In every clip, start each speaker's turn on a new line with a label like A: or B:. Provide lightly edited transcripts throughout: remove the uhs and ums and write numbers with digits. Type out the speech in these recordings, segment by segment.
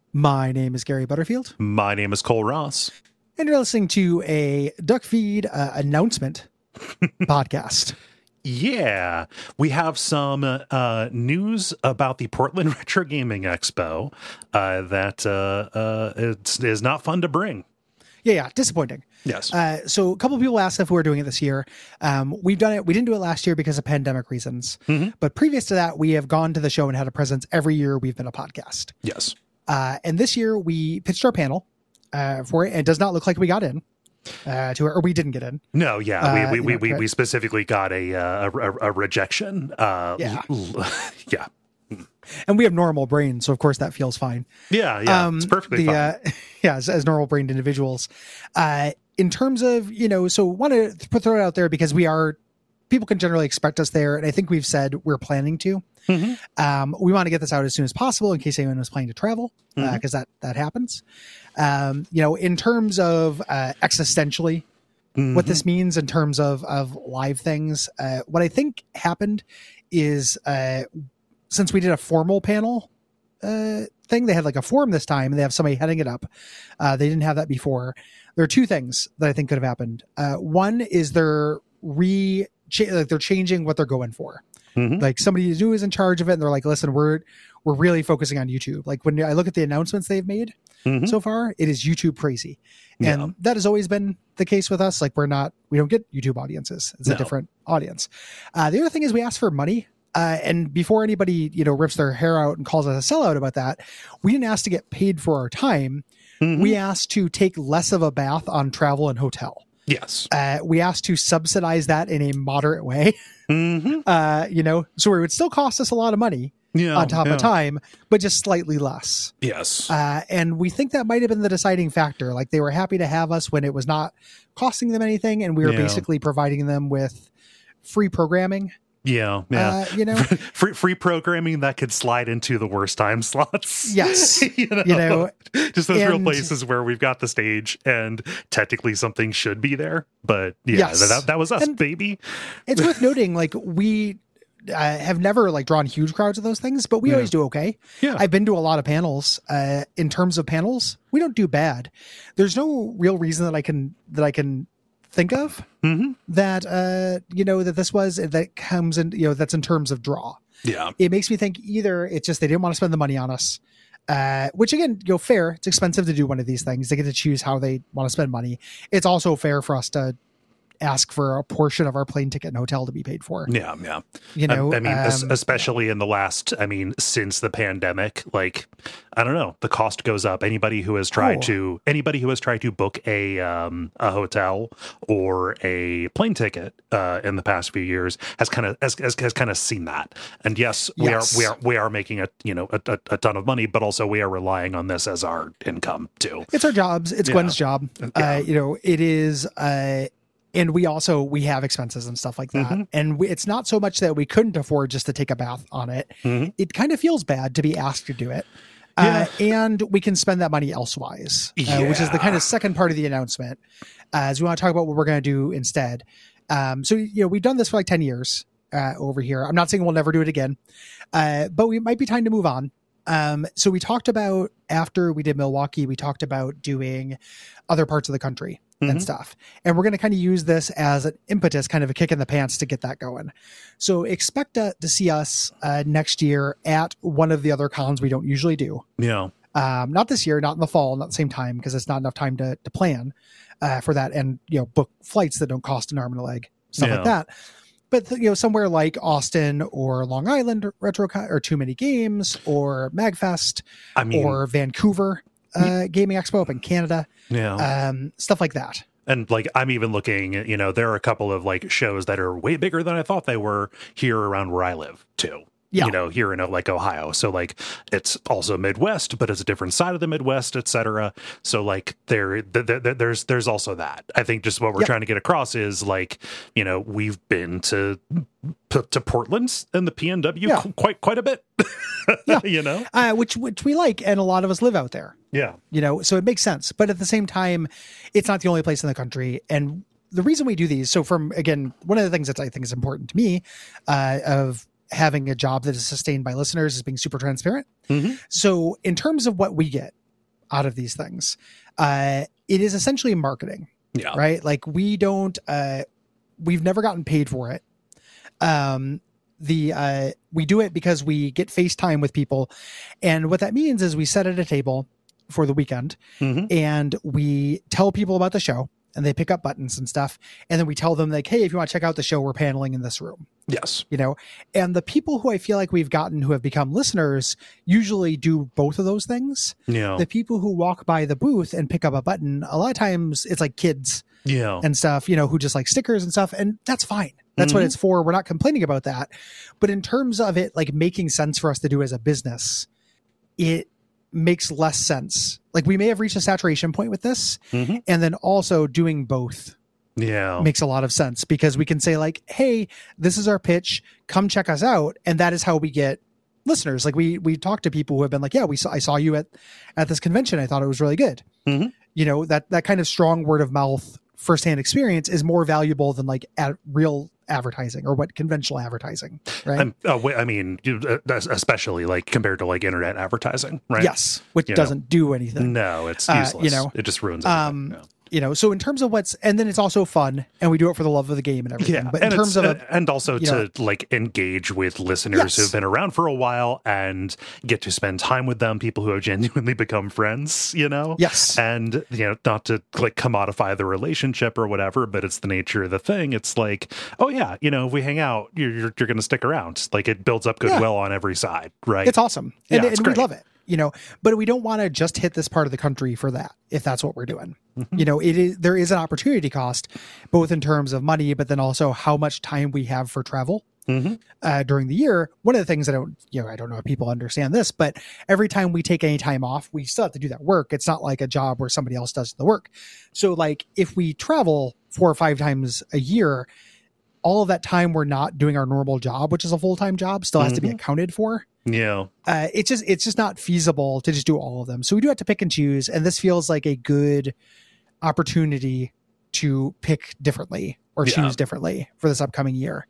A: My name is Gary Butterfield,
B: My name is Cole Ross.
A: and you're listening to a Duckfeed announcement podcast.
B: Yeah, we have some news about the Portland Retro Gaming Expo that it is not fun to bring.
A: Yeah, disappointing.
B: Yes.
A: So a couple of people asked if we were doing it this year. We've done it. We didn't do it last year because of pandemic reasons.
B: Mm-hmm.
A: But previous to that, we have gone to the show and had a presence every year we've been a podcast.
B: Yes.
A: And this year we pitched our panel for it. And it does not look like we got in to it, or we didn't get in.
B: No. Yeah. We
A: correct.
B: specifically got a rejection.
A: Yeah.
B: Yeah.
A: And we have normal brains, so of course that feels fine.
B: Yeah. It's perfectly fine.
A: As normal-brained individuals. In terms of, so want to throw it out there because people can generally expect us there, and I think we've said we're planning to.
B: Mm-hmm.
A: We want to get this out as soon as possible in case anyone was planning to travel, because that happens. In terms of existentially, what this means in terms of live things, what I think happened is since we did a formal panel thing, they had like a forum this time, and they have somebody heading it up. They didn't have that before. There are two things that I think could have happened. One is they're changing what they're going for.
B: Mm-hmm.
A: Like somebody new is in charge of it, and they're like, "Listen, we're really focusing on YouTube." Like when I look at the announcements they've made so far, it is YouTube crazy, and that has always been the case with us. Like we don't get YouTube audiences; it's a different audience. The other thing is we ask for money. And before anybody, rips their hair out and calls us a sellout about that, we didn't ask to get paid for our time. Mm-hmm. We asked to take less of a bath on travel and hotel.
B: Yes.
A: We asked to subsidize that in a moderate way.
B: Mm-hmm.
A: So it would still cost us a lot of money on top of time, but just slightly less.
B: Yes.
A: And we think that might have been the deciding factor. Like they were happy to have us when it was not costing them anything, and we were basically providing them with free programming.
B: Yeah. Free programming that could slide into the worst time slots.
A: Yes.
B: Just those real places where we've got the stage and technically something should be there. But that was us, baby.
A: It's worth noting, like we have never drawn huge crowds of those things, but we always do okay. Yeah. I've been to a lot of panels. In terms of panels, we don't do bad. There's no real reason that I can think of that that this was that comes in that's in terms of draw. It makes me think either it's just they didn't want to spend the money on us, which again, fair. It's expensive to do one of these things. They get to choose how they want to spend money. It's also fair for us to ask for a portion of our plane ticket and hotel to be paid for.
B: Especially in the last, since the pandemic, I don't know, the cost goes up. Anybody who has tried to book a hotel or a plane ticket in the past few years has kind of seen that. And yes, we are making a ton of money, but also we are relying on this as our income too.
A: It's our jobs. It's Gwen's job. It is. And we have expenses and stuff like that. Mm-hmm. And it's not so much that we couldn't afford just to take a bath on it. Mm-hmm. It kind of feels bad to be asked to do it. And we can spend that money elsewise, which is the kind of second part of the announcement, as we want to talk about what we're going to do instead. We've done this for 10 years over here. I'm not saying we'll never do it again, but we might be time to move on. So we talked about, after we did Milwaukee, we talked about doing other parts of the country and stuff. And we're going to kind of use this as an impetus, kind of a kick in the pants to get that going. So expect to see us next year at one of the other cons we don't usually do.
B: Yeah.
A: Not this year, not in the fall, not the same time, because it's not enough time to plan for that and, book flights that don't cost an arm and a leg, stuff like that. But, somewhere like Austin or Long Island RetroCon or Too Many Games or MagFest or Vancouver Gaming Expo up in Canada. Stuff like that.
B: And I'm even looking, there are a couple of shows that are way bigger than I thought they were here around where I live too. Here in Ohio. So it's also Midwest, but it's a different side of the Midwest, etc. So there's also that. I think just what we're trying to get across is we've been to Portland and the PNW quite a bit.
A: Which we like, and a lot of us live out there. So it makes sense. But at the same time, it's not the only place in the country. And the reason we do these, so one of the things that I think is important to me of having a job that is sustained by listeners is being super transparent. Mm-hmm. So in terms of what we get, out of these things. It is essentially marketing.
B: Yeah.
A: Right. Like we don't, we've never gotten paid for it. We do it because we get FaceTime with people. And what that means is we sit at a table for the weekend and we tell people about the show and they pick up buttons and stuff. And then we tell them like, hey, if you want to check out the show, we're paneling in this room.
B: Yes.
A: You know, and the people who I feel like we've gotten who have become listeners usually do both of those things.
B: Yeah.
A: The people who walk by the booth and pick up a button, a lot of times it's like kids and stuff, you know, who just like stickers and stuff. And that's fine. That's what it's for. We're not complaining about that. But in terms of it, like making sense for us to do as a business, it makes less sense. Like we may have reached a saturation point with this and then also doing both makes a lot of sense because we can say like, hey, this is our pitch, come check us out. And that is how we get listeners. Like we talk to people who have been like, yeah, I saw you at this convention. I thought it was really good. You know, that kind of strong word of mouth firsthand experience is more valuable than like real advertising or what conventional advertising, right?
B: I mean, especially like compared to like internet advertising, right?
A: Yes, which doesn't do anything.
B: No, it's useless.
A: You know,
B: it just ruins everything.
A: You know, so in terms of and then it's also fun and we do it for the love of the game and everything.
B: Yeah.
A: But in terms of
B: and also to like engage with listeners who've been around for a while and get to spend time with them, people who have genuinely become friends, you know?
A: Yes.
B: And, you know, not to like commodify the relationship or whatever, but it's the nature of the thing. It's like, oh yeah, you know, if we hang out, you're going to stick around. Like it builds up goodwill on every side, right?
A: It's awesome. And,
B: it's
A: and we love it. You know, but we don't want to just hit this part of the country for that, if that's what we're doing. You know, there is an opportunity cost, both in terms of money, but then also how much time we have for travel during the year. One of the things I don't know if people understand this, but every time we take any time off, we still have to do that work. It's not like a job where somebody else does the work. So like if we travel 4 or 5 times a year, all of that time we're not doing our normal job, which is a full-time job, still has to be accounted for.
B: Yeah.
A: It's just not feasible to just do all of them. So we do have to pick and choose. And this feels like a good opportunity to pick differently or choose differently for this upcoming year.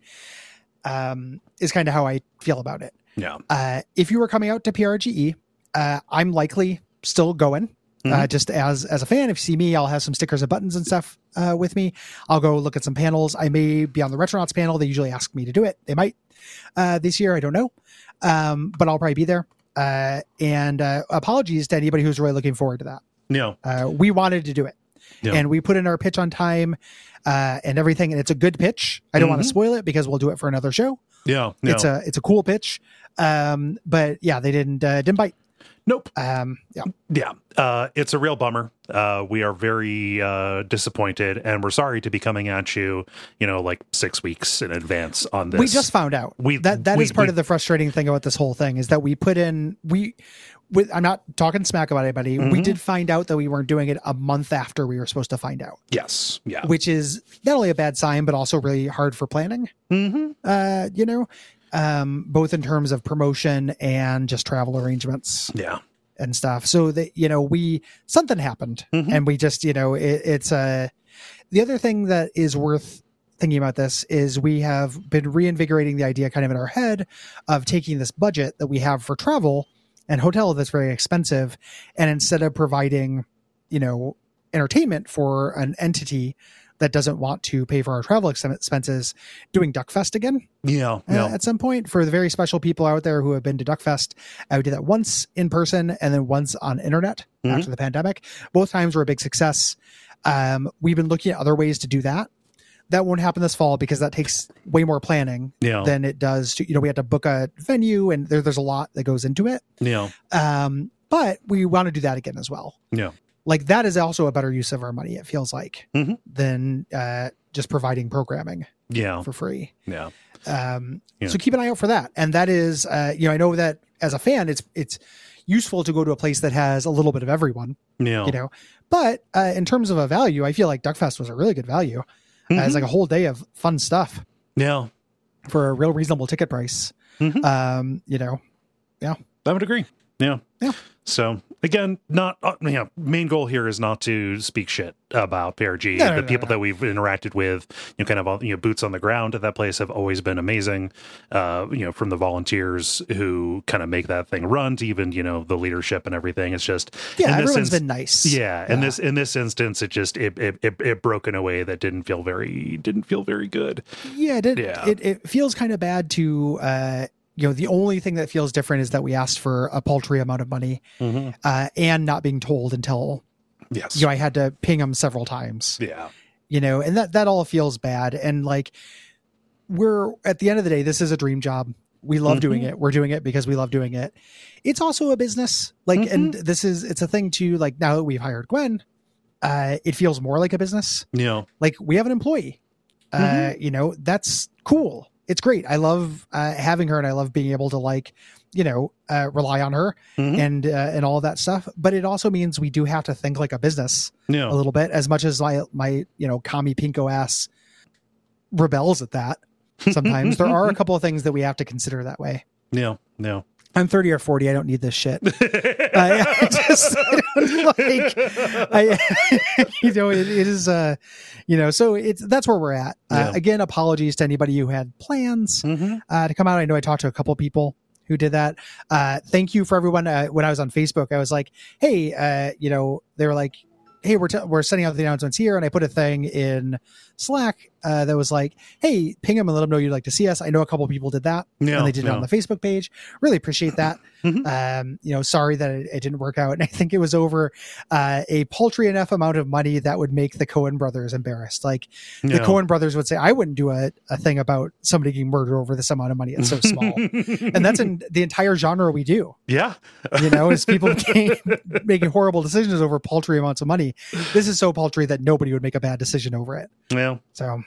A: Is kind of how I feel about it.
B: Yeah.
A: If you were coming out to PRGE, I'm likely still going. Just as a fan, if you see me, I'll have some stickers and buttons and stuff with me. I'll go look at some panels. I may be on the Retronauts panel. They usually ask me to do it. They might this year. I don't know. But I'll probably be there. And apologies to anybody who's really looking forward to that.
B: Yeah.
A: We wanted to do it. Yeah. And we put in our pitch on time and everything. And it's a good pitch. I don't want to spoil it because we'll do it for another show.
B: Yeah.
A: It's a cool pitch. But yeah, they didn't bite.
B: Nope.
A: Yeah.
B: It's a real bummer. We are very disappointed, and we're sorry to be coming at you, you know, like 6 weeks in advance on this.
A: We just found out that is part of the frustrating thing about this whole thing is that we put in I'm not talking smack about anybody. We did find out that we weren't doing it a month after we were supposed to find out.
B: Yes. Yeah.
A: Which is not only a bad sign, but also really hard for planning. You know. Both in terms of promotion and just travel arrangements and stuff. So that, you know, something happened and we just, you know, it's the other thing that is worth thinking about this is we have been reinvigorating the idea kind of in our head of taking this budget that we have for travel and hotel that's very expensive. And instead of providing, you know, entertainment for an entity that doesn't want to pay for our travel expenses, doing DuckFest again. At some point for the very special people out there who have been to DuckFest. I would do that once in person and then once on internet after the pandemic. Both times were a big success. We've been looking at other ways to do that. That won't happen this fall because that takes way more planning than it does to, you know, we have to book a venue and there's a lot that goes into it. But we want to do that again as well. Like that is also a better use of our money, it feels like, than just providing programming for free. So keep an eye out for that. And that is, you know, I know that as a fan, it's useful to go to a place that has a little bit of everyone, you know, but in terms of a value, I feel like DuckFest was a really good value. It's like a whole day of fun stuff for a real reasonable ticket price. You know,
B: I would agree. So again, not main goal here is not to speak shit about PRG. The people that we've interacted with, kind of boots on the ground at that place have always been amazing. From the volunteers who kind of make that thing run to even the leadership and everything. It's just
A: everyone's been nice.
B: Yeah, in this instance, it broke in a way that didn't feel very good.
A: Yeah, it did. Yeah. It feels kind of bad to. The only thing that feels different is that we asked for a paltry amount of money, and not being told until, I had to ping them several times.
B: Yeah.
A: And that all feels bad. And like, we're at the end of the day, this is a dream job. We love doing it. We're doing it because we love doing it. It's also a business. Like, and it's a thing too, like now that we've hired Gwen, it feels more like a business.
B: Yeah.
A: Like we have an employee, that's cool. It's great. I love having her, and I love being able to rely on her and all of that stuff. But it also means we do have to think like a business a little bit, as much as my commie pinko ass rebels at that. Sometimes there are a couple of things that we have to consider that way.
B: Yeah.
A: I'm 30 or 40. I don't need this shit. It is, so that's where we're at. Again, apologies to anybody who had plans to come out. I know I talked to a couple of people who did that. Thank you for everyone. When I was on Facebook, I was like, hey, they were like, hey, we're sending out the announcements here. And I put a thing in Slack that was like, hey, ping them and let them know you'd like to see us. I know a couple of people did that. And they did it on the Facebook page. Really appreciate that. Sorry that it didn't work out. And I think it was over a paltry enough amount of money that would make the Coen brothers embarrassed. Like the Coen brothers would say, I wouldn't do a thing about somebody getting murdered over this amount of money. It's so small. And that's in the entire genre we do.
B: Yeah.
A: Is people making horrible decisions over paltry amounts of money. This is so paltry that nobody would make a bad decision over it.
B: Yeah.
A: So,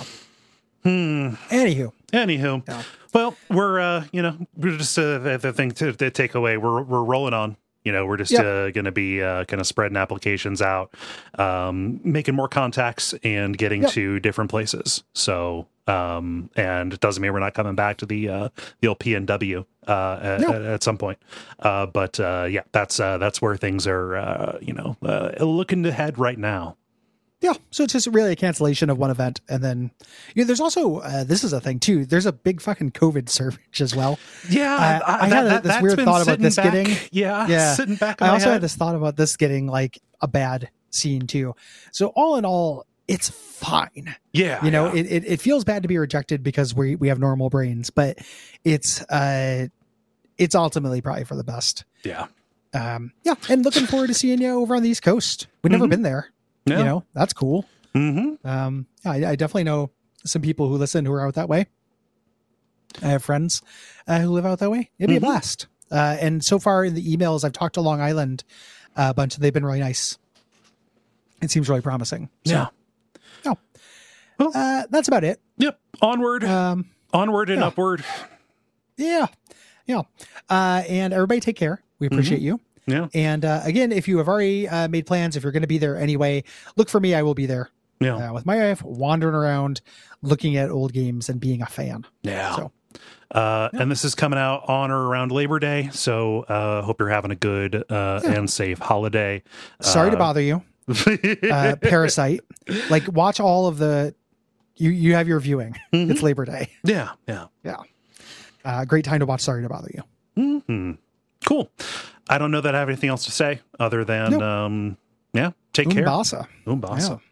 A: Anywho.
B: Yeah. Well, we're just the thing to take away. We're rolling on. We're just going to be kind of spreading applications out, making more contacts and getting to different places. So, and it doesn't mean we're not coming back to the old PNW at some point. But that's where things are, looking ahead right now.
A: Yeah, so it's just really a cancellation of one event. And then there's also, this is a thing too, there's a big fucking COVID surge as well.
B: Yeah,
A: I had this weird thought about this
B: back,
A: getting...
B: Yeah, sitting back in
A: I
B: my
A: also
B: head.
A: had this thought about this getting like a bad scene too. So all in all, it's fine.
B: Yeah.
A: It feels bad to be rejected because we have normal brains, but it's ultimately probably for the best.
B: Yeah.
A: And looking forward to seeing you over on the East Coast. We've never been there.
B: Yeah.
A: That's cool. I definitely know some people who listen who are out that way. I have friends who live out that way. It'd be a blast. And so far in the emails, I've talked to Long Island a bunch. They've been really nice. It seems really promising. So, well, that's about it.
B: Yep. Onward and upward.
A: Yeah. And everybody take care. We appreciate you.
B: Yeah.
A: And again, if you have already made plans, if you're going to be there anyway, look for me. I will be there.
B: Yeah.
A: With my wife, wandering around, looking at old games and being a fan.
B: Yeah.
A: So,
B: and this is coming out on or around Labor Day. So hope you're having a good and safe holiday.
A: Sorry to bother you. Parasite. Like watch all of the, you have your viewing. It's Labor Day.
B: Yeah.
A: Great time to watch Sorry to Bother You.
B: Cool. I don't know that I have anything else to say other than, take care.
A: Umbasa.
B: Yeah.